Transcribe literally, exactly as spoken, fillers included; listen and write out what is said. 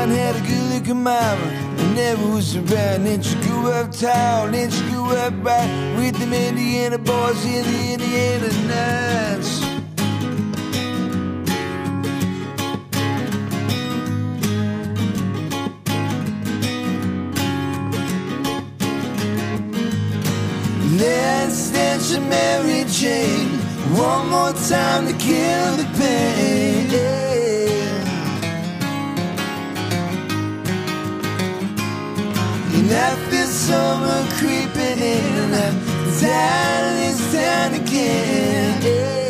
town, had a good looking mama, and never was around. Then she grew up tall, then she grew up right with them Indiana boys in the Indiana nights. Let's dance a Mary Jane one more time to kill the pain. And I feel summer creeping in, and I'm down this town again.